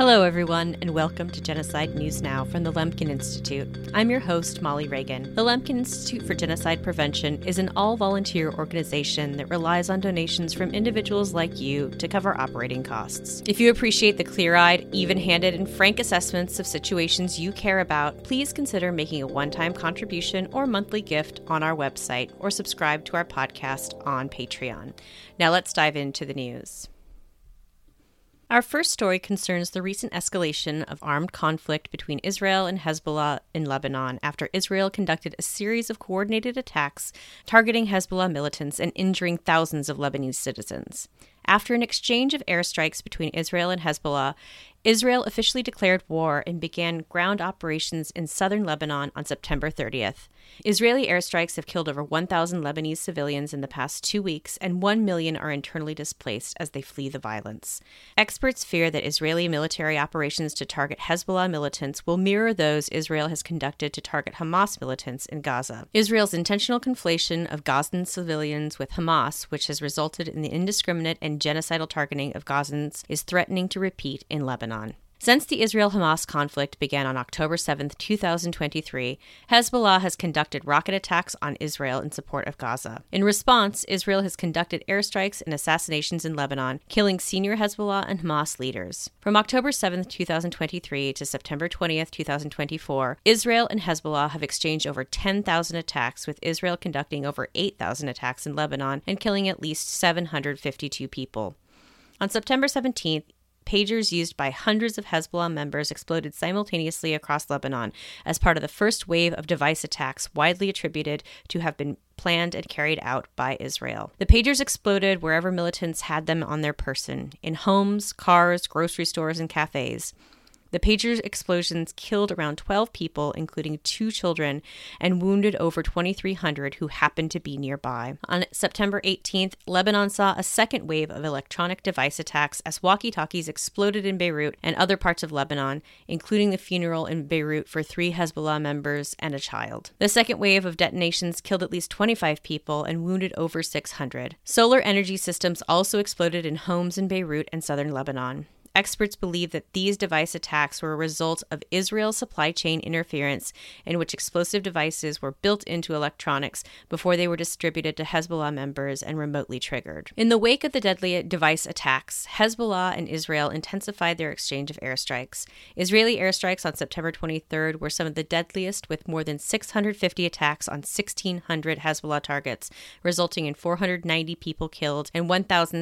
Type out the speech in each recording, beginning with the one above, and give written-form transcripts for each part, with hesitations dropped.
Hello, everyone, and welcome to Genocide News Now from the Lemkin Institute. I'm your host, Molly Reagan. The Lemkin Institute for Genocide Prevention is an all-volunteer organization that relies on donations from individuals like you to cover operating costs. If you appreciate the clear-eyed, even-handed, and frank assessments of situations you care about, please consider making a one-time contribution or monthly gift on our website or subscribe to our podcast on Patreon. Now let's dive into the news. Our first story concerns the recent escalation of armed conflict between Israel and Hezbollah in Lebanon after Israel conducted a series of coordinated attacks targeting Hezbollah militants and injuring thousands of Lebanese citizens. After an exchange of airstrikes between Israel and Hezbollah, Israel officially declared war and began ground operations in southern Lebanon on September 30th. Israeli airstrikes have killed over 1,000 Lebanese civilians in the past 2 weeks, and 1 million are internally displaced as they flee the violence. Experts fear that Israeli military operations to target Hezbollah militants will mirror those Israel has conducted to target Hamas militants in Gaza. Israel's intentional conflation of Gazan civilians with Hamas, which has resulted in the indiscriminate and genocidal targeting of Gazans, is threatening to repeat in Lebanon. Since the Israel-Hamas conflict began on October 7, 2023, Hezbollah has conducted rocket attacks on Israel in support of Gaza. In response, Israel has conducted airstrikes and assassinations in Lebanon, killing senior Hezbollah and Hamas leaders. From October 7, 2023 to September 20, 2024, Israel and Hezbollah have exchanged over 10,000 attacks, with Israel conducting over 8,000 attacks in Lebanon and killing at least 752 people. On September 17th, pagers used by hundreds of Hezbollah members exploded simultaneously across Lebanon as part of the first wave of device attacks widely attributed to have been planned and carried out by Israel. The pagers exploded wherever militants had them on their person, in homes, cars, grocery stores, and cafes. The pager explosions killed around 12 people, including 2 children, and wounded over 2,300 who happened to be nearby. On September 18th, Lebanon saw a second wave of electronic device attacks as walkie-talkies exploded in Beirut and other parts of Lebanon, including the funeral in Beirut for 3 Hezbollah members and a child. The second wave of detonations killed at least 25 people and wounded over 600. Solar energy systems also exploded in homes in Beirut and southern Lebanon. Experts believe that these device attacks were a result of Israel's supply chain interference, in which explosive devices were built into electronics before they were distributed to Hezbollah members and remotely triggered. In the wake of the deadly device attacks, Hezbollah and Israel intensified their exchange of airstrikes. Israeli airstrikes on September 23rd were some of the deadliest, with more than 650 attacks on 1,600 Hezbollah targets, resulting in 490 people killed and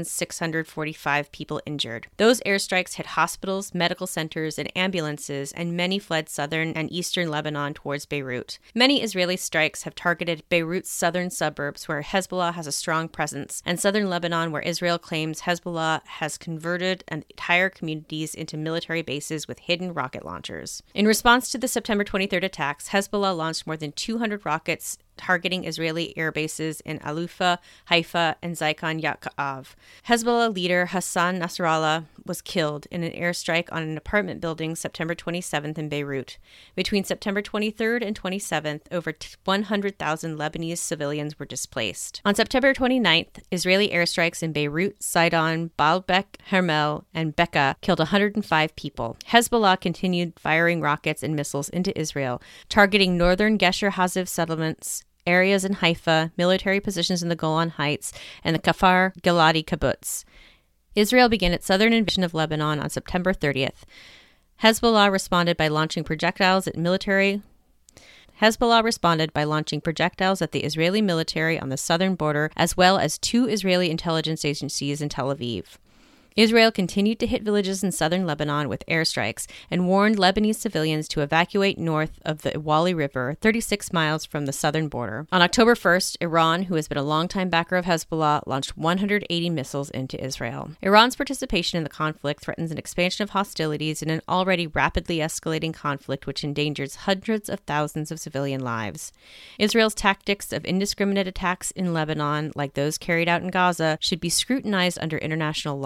1,645 people injured. Those airstrikes hit hospitals, medical centers, and ambulances, and many fled southern and eastern Lebanon towards Beirut. Many Israeli strikes have targeted Beirut's southern suburbs, where Hezbollah has a strong presence, and southern Lebanon, where Israel claims Hezbollah has converted entire communities into military bases with hidden rocket launchers. In response to the September 23rd attacks, Hezbollah launched more than 200 rockets targeting Israeli air bases in Alufa, Haifa, and Zykan Yaakov. Hezbollah leader Hassan Nasrallah was killed in an airstrike on an apartment building September 27th in Beirut. Between September 23rd and 27th, over 100,000 Lebanese civilians were displaced. On September 29th, Israeli airstrikes in Beirut, Sidon, Baalbek, Hermel, and Bekaa killed 105 people. Hezbollah continued firing rockets and missiles into Israel, targeting northern Gesher Haziv settlements, areas in Haifa, military positions in the Golan Heights, and the Kfar Giladi kibbutz. Israel began its southern invasion of Lebanon on September 30th. Hezbollah responded by launching projectiles at the Israeli military on the southern border, as well as 2 Israeli intelligence agencies in Tel Aviv. Israel continued to hit villages in southern Lebanon with airstrikes and warned Lebanese civilians to evacuate north of the Wali River, 36 miles from the southern border. On October 1st, Iran, who has been a longtime backer of Hezbollah, launched 180 missiles into Israel. Iran's participation in the conflict threatens an expansion of hostilities in an already rapidly escalating conflict which endangers hundreds of thousands of civilian lives. Israel's tactics of indiscriminate attacks in Lebanon, like those carried out in Gaza, should be scrutinized under international law.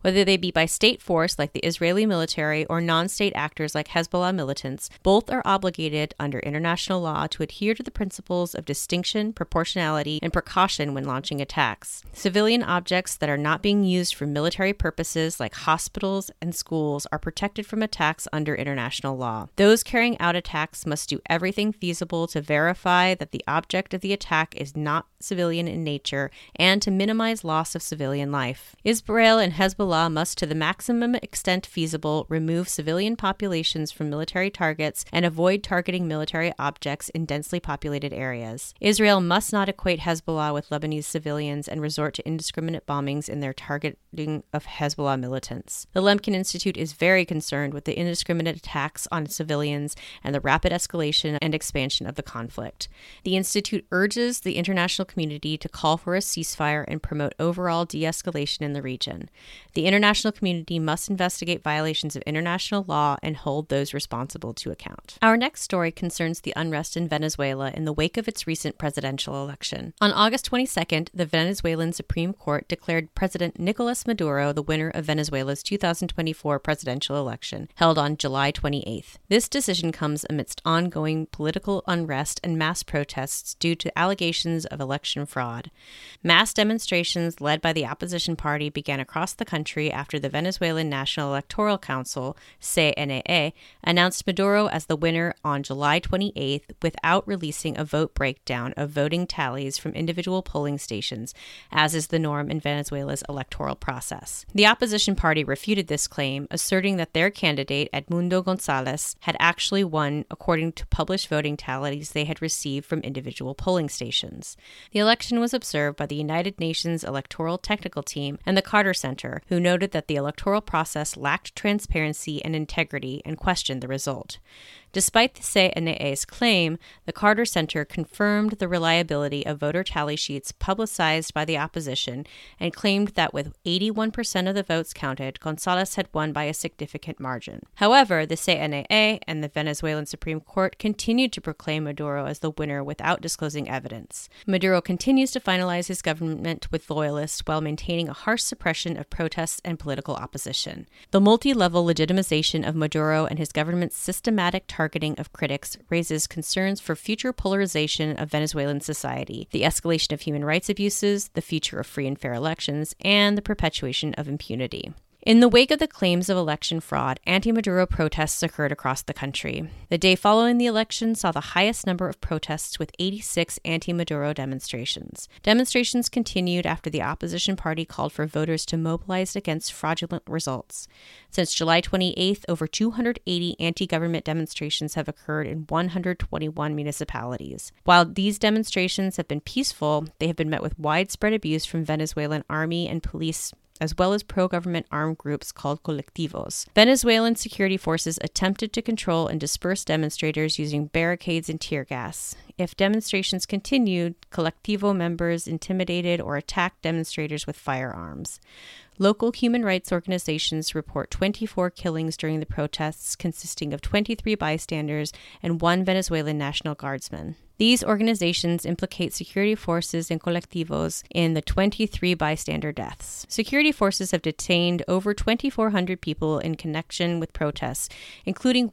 Whether they be by state force like the Israeli military or non-state actors like Hezbollah militants, both are obligated under international law to adhere to the principles of distinction, proportionality, and precaution when launching attacks. Civilian objects that are not being used for military purposes like hospitals and schools are protected from attacks under international law. Those carrying out attacks must do everything feasible to verify that the object of the attack is not civilian in nature and to minimize loss of civilian life. Israel and Hezbollah must, to the maximum extent feasible, remove civilian populations from military targets and avoid targeting military objects in densely populated areas. Israel must not equate Hezbollah with Lebanese civilians and resort to indiscriminate bombings in their targeting of Hezbollah militants. The Lemkin Institute is very concerned with the indiscriminate attacks on civilians and the rapid escalation and expansion of the conflict. The Institute urges the international community to call for a ceasefire and promote overall de-escalation in the region. The international community must investigate violations of international law and hold those responsible to account. Our next story concerns the unrest in Venezuela in the wake of its recent presidential election. On August 22nd, the Venezuelan Supreme Court declared President Nicolas Maduro the winner of Venezuela's 2024 presidential election, held on July 28th. This decision comes amidst ongoing political unrest and mass protests due to allegations of election fraud. Mass demonstrations led by the opposition party began across the country after the Venezuelan National Electoral Council, CNE, announced Maduro as the winner on July 28th without releasing a vote breakdown of voting tallies from individual polling stations, as is the norm in Venezuela's electoral process. The opposition party refuted this claim, asserting that their candidate, Edmundo Gonzalez, had actually won according to published voting tallies they had received from individual polling stations. The election was observed by the United Nations Electoral Technical Team and the Carter Center, who noted that the electoral process lacked transparency and integrity and questioned the result. Despite the CNE's claim, the Carter Center confirmed the reliability of voter tally sheets publicized by the opposition and claimed that with 81% of the votes counted, Gonzalez had won by a significant margin. However, the CNE and the Venezuelan Supreme Court continued to proclaim Maduro as the winner without disclosing evidence. Maduro continues to finalize his government with loyalists while maintaining a harsh suppression of protests and political opposition. The multi-level legitimization of Maduro and his government's systematic targeting of critics raises concerns for future polarization of Venezuelan society, the escalation of human rights abuses, the future of free and fair elections, and the perpetuation of impunity. In the wake of the claims of election fraud, anti-Maduro protests occurred across the country. The day following the election saw the highest number of protests with 86 anti-Maduro demonstrations. Demonstrations continued after the opposition party called for voters to mobilize against fraudulent results. Since July 28th, over 280 anti-government demonstrations have occurred in 121 municipalities. While these demonstrations have been peaceful, they have been met with widespread abuse from Venezuelan army and police, as well as pro-government armed groups called colectivos. Venezuelan security forces attempted to control and disperse demonstrators using barricades and tear gas. If demonstrations continued, colectivo members intimidated or attacked demonstrators with firearms. Local human rights organizations report 24 killings during the protests, consisting of 23 bystanders and 1 Venezuelan National Guardsman. These organizations implicate security forces and colectivos in the 23 bystander deaths. Security forces have detained over 2,400 people in connection with protests, including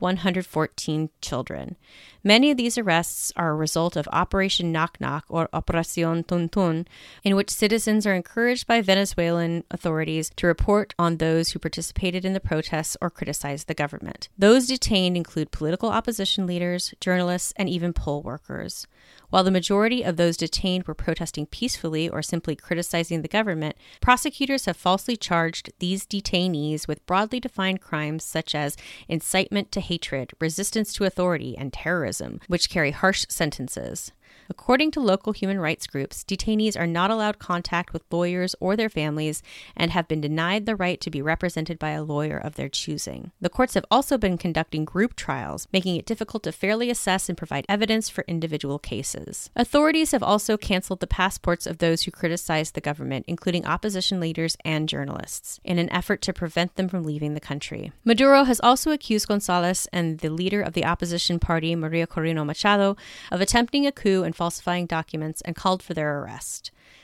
114 children. Many of these arrests are a result of Operation Knock Knock, or Operación Tuntún, in which citizens are encouraged by Venezuelan authorities to report on those who participated in the protests or criticized the government. Those detained include political opposition leaders, journalists, and even poll workers. While the majority of those detained were protesting peacefully or simply criticizing the government, prosecutors have falsely charged these detainees with broadly defined crimes such as incitement to hatred, resistance to authority, and terrorism, which carry harsh sentences. According to local human rights groups, detainees are not allowed contact with lawyers or their families and have been denied the right to be represented by a lawyer of their choosing. The courts have also been conducting group trials, making it difficult to fairly assess and provide evidence for individual cases. Authorities have also canceled the passports of those who criticized the government, including opposition leaders and journalists, in an effort to prevent them from leaving the country. Maduro has also accused Gonzalez and the leader of the opposition party, Maria Corina Machado, of attempting a coup and falsifying documents and called for their arrest.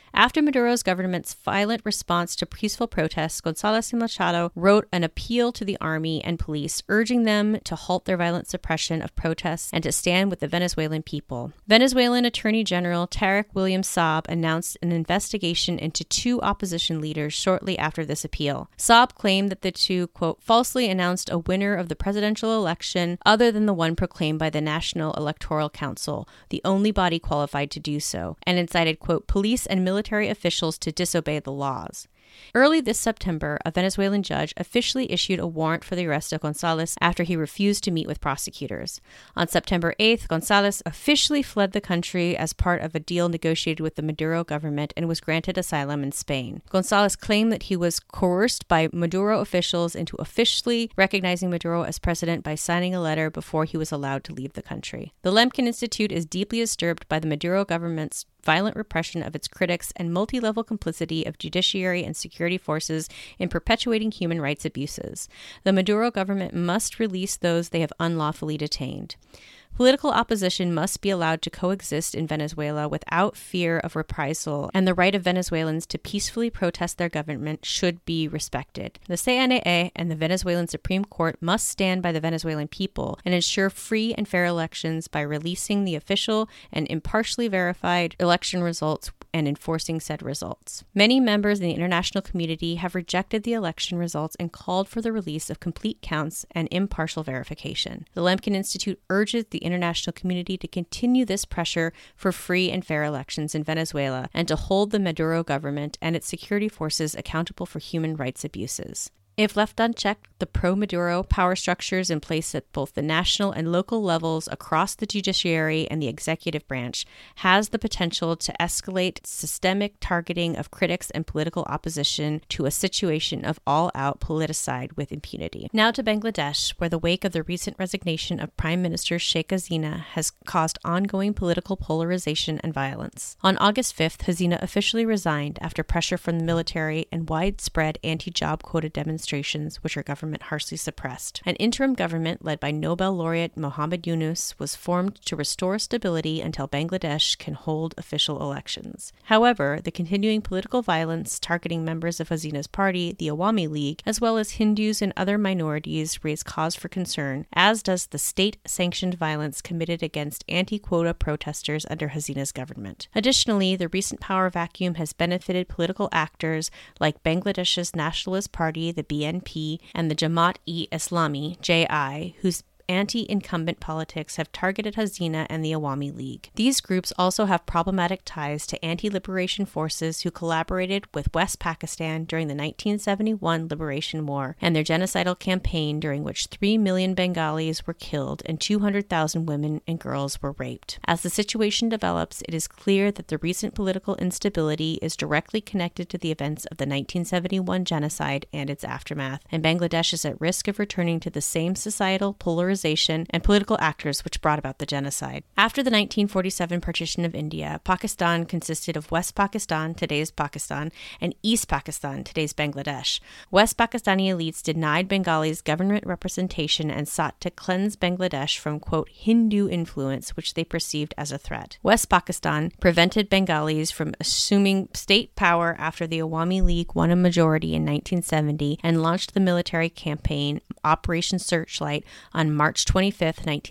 After Maduro's government's violent response to peaceful protests, González y Machado wrote an appeal to the army and police, urging them to halt their violent suppression of protests and to stand with the Venezuelan people. Venezuelan Attorney General Tarek William Saab announced an investigation into 2 opposition leaders shortly after this appeal. Saab claimed that the 2, quote, falsely announced a winner of the presidential election other than the one proclaimed by the National Electoral Council, the only body qualified to do so, and incited, quote, police and military officials to disobey the laws. Early this September, a Venezuelan judge officially issued a warrant for the arrest of González after he refused to meet with prosecutors. On September 8th, González officially fled the country as part of a deal negotiated with the Maduro government and was granted asylum in Spain. González claimed that he was coerced by Maduro officials into officially recognizing Maduro as president by signing a letter before he was allowed to leave the country. The Lemkin Institute is deeply disturbed by the Maduro government's violent repression of its critics and multi-level complicity of judiciary and security forces in perpetuating human rights abuses. The Maduro government must release those they have unlawfully detained. Political opposition must be allowed to coexist in Venezuela without fear of reprisal, and the right of Venezuelans to peacefully protest their government should be respected. The CNA and the Venezuelan Supreme Court must stand by the Venezuelan people and ensure free and fair elections by releasing the official and impartially verified election results and enforcing said results. Many members in the international community have rejected the election results and called for the release of complete counts and impartial verification. The Lemkin Institute urges the international community to continue this pressure for free and fair elections in Venezuela and to hold the Maduro government and its security forces accountable for human rights abuses. If left unchecked, the pro-Maduro power structures in place at both the national and local levels across the judiciary and the executive branch has the potential to escalate systemic targeting of critics and political opposition to a situation of all-out politicide with impunity. Now to Bangladesh, where the wake of the recent resignation of Prime Minister Sheikh Hasina has caused ongoing political polarization and violence. On August 5th, Hasina officially resigned after pressure from the military and widespread anti-job quota demonstrations, which her government harshly suppressed. An interim government led by Nobel laureate Muhammad Yunus was formed to restore stability until Bangladesh can hold official elections. However, the continuing political violence targeting members of Hasina's party, the Awami League, as well as Hindus and other minorities raise cause for concern, as does the state-sanctioned violence committed against anti-quota protesters under Hasina's government. Additionally, the recent power vacuum has benefited political actors like Bangladesh's Nationalist Party, the BNP, and the Jamaat-e-Islami, JI, whose anti-incumbent politics have targeted Hasina and the Awami League. These groups also have problematic ties to anti-liberation forces who collaborated with West Pakistan during the 1971 Liberation War and their genocidal campaign during which 3 million Bengalis were killed and 200,000 women and girls were raped. As the situation develops, it is clear that the recent political instability is directly connected to the events of the 1971 genocide and its aftermath, and Bangladesh is at risk of returning to the same societal polarization and political actors which brought about the genocide. After the 1947 partition of India, Pakistan consisted of West Pakistan, today's Pakistan, and East Pakistan, today's Bangladesh. West Pakistani elites denied Bengalis government representation and sought to cleanse Bangladesh from, quote, Hindu influence, which they perceived as a threat. West Pakistan prevented Bengalis from assuming state power after the Awami League won a majority in 1970 and launched the military campaign Operation Searchlight on March 25,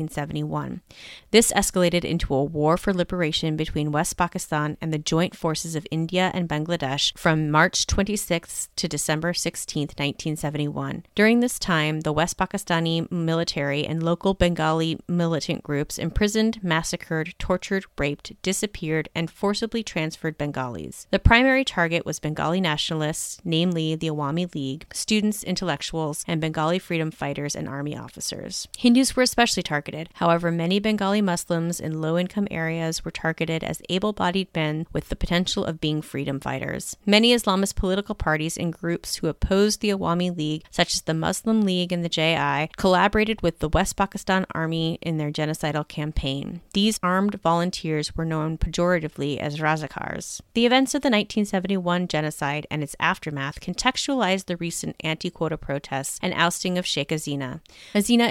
1971. This escalated into a war for liberation between West Pakistan and the joint forces of India and Bangladesh from March 26 to December 16, 1971. During this time, the West Pakistani military and local Bengali militant groups imprisoned, massacred, tortured, raped, disappeared, and forcibly transferred Bengalis. The primary target was Bengali nationalists, namely the Awami League, students, intellectuals, and Bengali freedom fighters and army officers. Hindus were especially targeted. However, many Bengali Muslims in low-income areas were targeted as able-bodied men with the potential of being freedom fighters. Many Islamist political parties and groups who opposed the Awami League, such as the Muslim League and the JI, collaborated with the West Pakistan Army in their genocidal campaign. These armed volunteers were known pejoratively as Razakars. The events of the 1971 genocide and its aftermath contextualized the recent anti-quota protests and ousting of Sheikh Hasina. Hasina is the daughter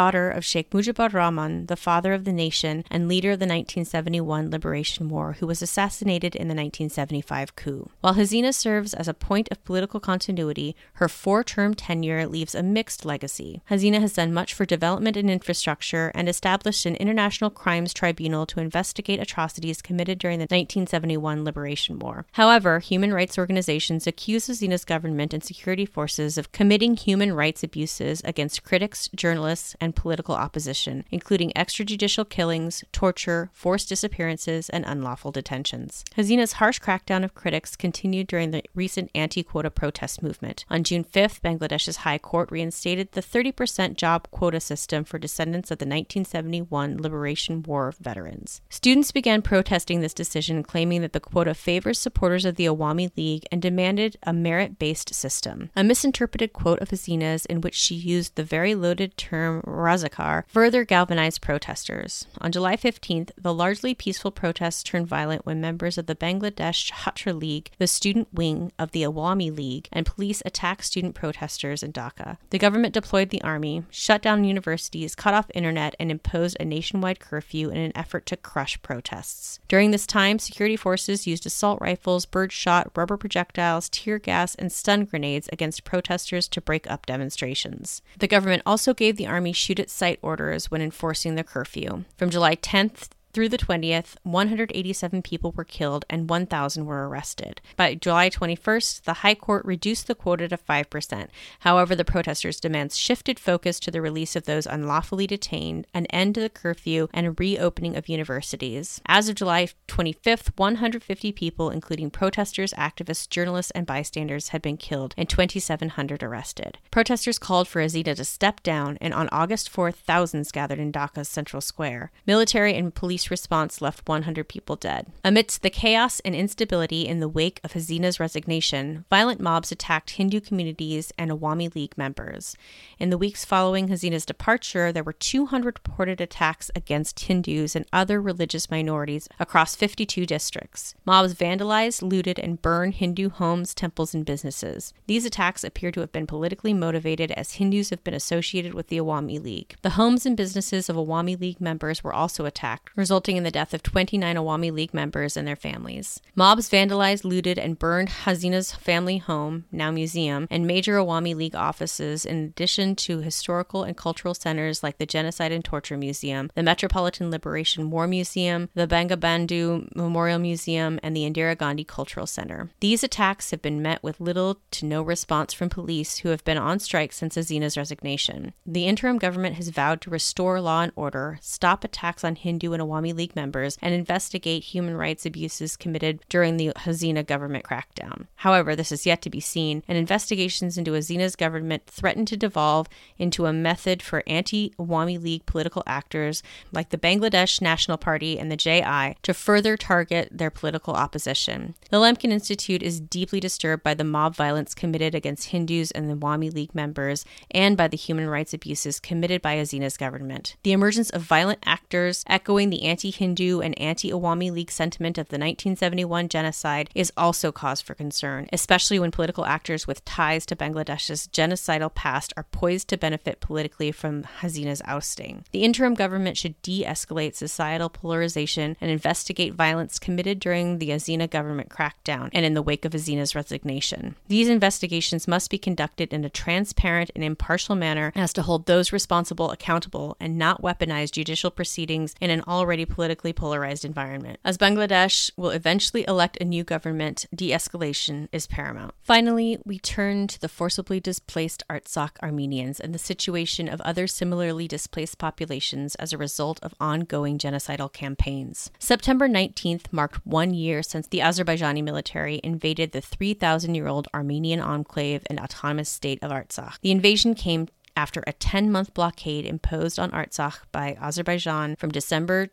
daughter of Sheikh Mujibur Rahman, the father of the nation and leader of the 1971 Liberation War, who was assassinated in the 1975 coup. While Hasina serves as a point of political continuity, her 4-term tenure leaves a mixed legacy. Hasina has done much for development and infrastructure and established an international crimes tribunal to investigate atrocities committed during the 1971 Liberation War. However, human rights organizations accuse Hasina's government and security forces of committing human rights abuses against critics, journalists, and political opposition, including extrajudicial killings, torture, forced disappearances, and unlawful detentions. Hasina's harsh crackdown of critics continued during the recent anti-quota protest movement. On June 5th, Bangladesh's High Court reinstated the 30% job quota system for descendants of the 1971 Liberation War veterans. Students began protesting this decision, claiming that the quota favors supporters of the Awami League and demanded a merit-based system. A misinterpreted quote of Hasina's in which she used the very loaded term Razakar further galvanized protesters. On July 15th, the largely peaceful protests turned violent when members of the Bangladesh Chhatra League, the student wing of the Awami League, and police attacked student protesters in Dhaka. The government deployed the army, shut down universities, cut off internet, and imposed a nationwide curfew in an effort to crush protests. During this time, security forces used assault rifles, birdshot, rubber projectiles, tear gas, and stun grenades against protesters to break up demonstrations. The government also gave the army shoot-at-sight orders when enforcing the curfew. From July 10th through the 20th, 187 people were killed and 1,000 were arrested. By July 21st, the High Court reduced the quota to 5%. However, the protesters' demands shifted focus to the release of those unlawfully detained, an end to the curfew, and a reopening of universities. As of July 25th, 150 people, including protesters, activists, journalists, and bystanders, had been killed and 2,700 arrested. Protesters called for Hasina to step down, and on August 4th, thousands gathered in Dhaka's central square. Military and police response left 100 people dead. Amidst the chaos and instability in the wake of Hasina's resignation, violent mobs attacked Hindu communities and Awami League members. In the weeks following Hasina's departure, there were 200 reported attacks against Hindus and other religious minorities across 52 districts. Mobs vandalized, looted, and burned Hindu homes, temples, and businesses. These attacks appear to have been politically motivated, as Hindus have been associated with the Awami League. The homes and businesses of Awami League members were also attacked, resulting in the death of 29 Awami League members and their families. Mobs vandalized, looted, and burned Hasina's family home, now museum, and major Awami League offices, in addition to historical and cultural centers like the Genocide and Torture Museum, the Metropolitan Liberation War Museum, the Bangabandhu Memorial Museum, and the Indira Gandhi Cultural Center. These attacks have been met with little to no response from police, who have been on strike since Hasina's resignation. The interim government has vowed to restore law and order, stop attacks on Hindu and Awami League members, and investigate human rights abuses committed during the Hasina government crackdown. However, this is yet to be seen, and investigations into Hasina's government threaten to devolve into a method for anti-Awami League political actors like the Bangladesh National Party and the JI to further target their political opposition. The Lemkin Institute is deeply disturbed by the mob violence committed against Hindus and the Awami League members, and by the human rights abuses committed by Hasina's government. The emergence of violent actors echoing the anti-Hindu and anti-Awami League sentiment of the 1971 genocide is also cause for concern, especially when political actors with ties to Bangladesh's genocidal past are poised to benefit politically from Hasina's ousting. The interim government should de-escalate societal polarization and investigate violence committed during the Hasina government crackdown and in the wake of Hasina's resignation. These investigations must be conducted in a transparent and impartial manner as to hold those responsible accountable and not weaponize judicial proceedings in an already politically polarized environment. As Bangladesh will eventually elect a new government, de-escalation is paramount. Finally, we turn to the forcibly displaced Artsakh Armenians and the situation of other similarly displaced populations as a result of ongoing genocidal campaigns. September 19th marked 1 year since the Azerbaijani military invaded the 3,000-year-old Armenian enclave and autonomous state of Artsakh. The invasion came after a 10-month blockade imposed on Artsakh by Azerbaijan from December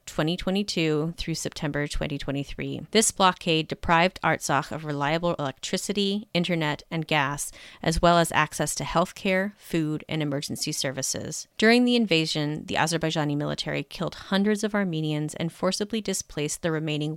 2022 through September 2023. This blockade deprived Artsakh of reliable electricity, internet, and gas, as well as access to healthcare, food, and emergency services. During the invasion, the Azerbaijani military killed hundreds of Armenians and forcibly displaced the remaining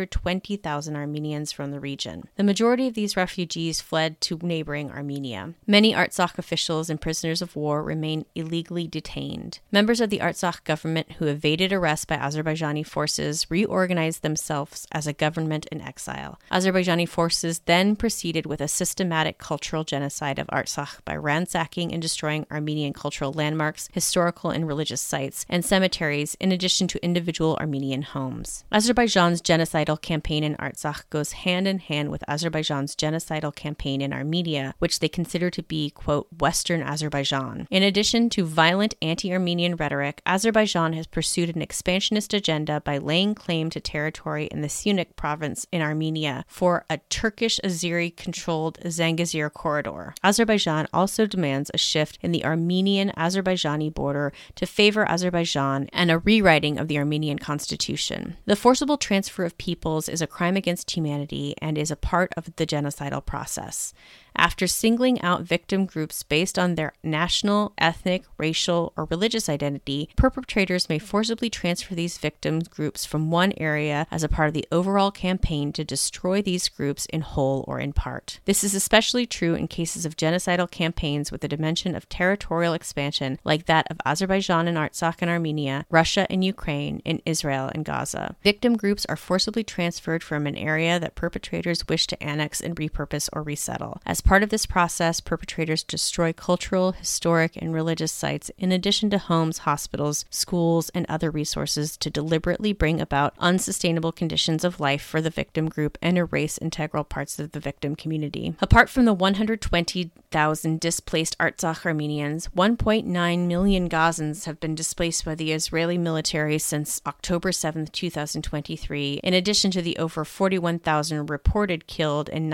120,000 Armenians from the region. The majority of these refugees fled to neighboring Armenia. Many Artsakh officials and prisoners of war war remain illegally detained. Members of the Artsakh government who evaded arrest by Azerbaijani forces reorganized themselves as a government in exile. Azerbaijani forces then proceeded with a systematic cultural genocide of Artsakh by ransacking and destroying Armenian cultural landmarks, historical and religious sites, and cemeteries, in addition to individual Armenian homes. Azerbaijan's genocidal campaign in Artsakh goes hand in hand with Azerbaijan's genocidal campaign in Armenia, which they consider to be, quote, Western Azerbaijan. In addition to violent anti-Armenian rhetoric, Azerbaijan has pursued an expansionist agenda by laying claim to territory in the Syunik province in Armenia for a Turkish-Azeri-controlled Zangezur corridor. Azerbaijan also demands a shift in the Armenian-Azerbaijani border to favor Azerbaijan and a rewriting of the Armenian constitution. The forcible transfer of peoples is a crime against humanity and is a part of the genocidal process. After singling out victim groups based on their national, ethnic, racial, or religious identity, perpetrators may forcibly transfer these victim groups from one area as a part of the overall campaign to destroy these groups in whole or in part. This is especially true in cases of genocidal campaigns with a dimension of territorial expansion like that of Azerbaijan and Artsakh and Armenia, Russia and Ukraine, and Israel and Gaza. Victim groups are forcibly transferred from an area that perpetrators wish to annex and repurpose or resettle. As part of this process, perpetrators destroy cultural, historic, and religious sites in addition to homes, hospitals, schools, and other resources to deliberately bring about unsustainable conditions of life for the victim group and erase integral parts of the victim community. Apart from the 120,000 displaced Artsakh Armenians, 1.9 million Gazans have been displaced by the Israeli military since October 7, 2023, in addition to the over 41,000 reported killed and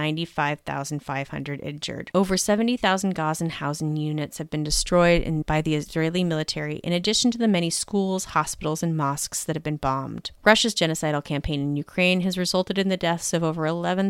95,500 injured. Over 70,000 Gazan housing units have been destroyed by the Israeli military, in addition to the many schools, hospitals, and mosques that have been bombed. Russia's genocidal campaign in Ukraine has resulted in the deaths of over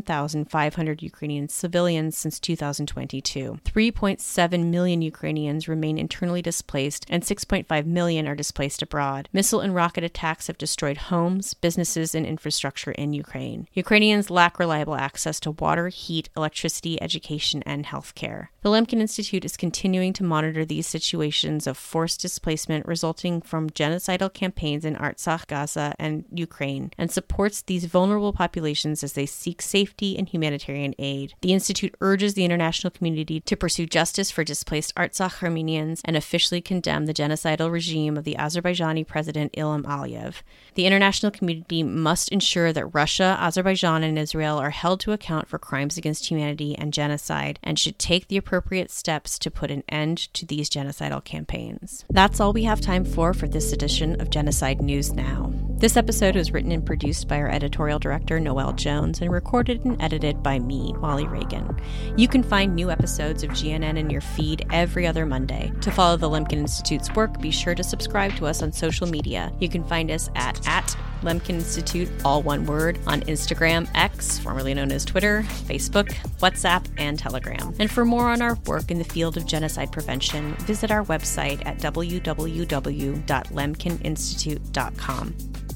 11,500 Ukrainian civilians since 2022. 3.7 million Ukrainians remain internally displaced, and 6.5 million are displaced abroad. Missile and rocket attacks have destroyed homes, businesses, and infrastructure in Ukraine. Ukrainians lack reliable access to water, heat, electricity, education, and healthcare. The Lemkin Institute is continuing to monitor these situations of forced displacement resulting from genocidal campaigns in Artsakh, Gaza, and Ukraine, and supports these vulnerable populations as they seek safety and humanitarian aid. The Institute urges the international community to pursue justice for displaced Artsakh Armenians and officially condemn the genocidal regime of the Azerbaijani President Ilham Aliyev. The international community must ensure that Russia, Azerbaijan, and Israel are held to account for crimes against humanity and genocide, and should take the appropriate steps to put an end to these genocidal campaigns. That's all we have time for this edition of Genocide News Now. This episode was written and produced by our editorial director, Noelle Jones, and recorded and edited by me, Molly Reagan. You can find new episodes of GNN in your feed every other Monday. To follow the Lemkin Institute's work, be sure to subscribe to us on social media. You can find us at Lemkin Institute, all one word, on Instagram, X, formerly known as Twitter, Facebook, WhatsApp, and Telegram. And for more on our work in the field of genocide prevention, visit our website at www.lemkininstitute.com.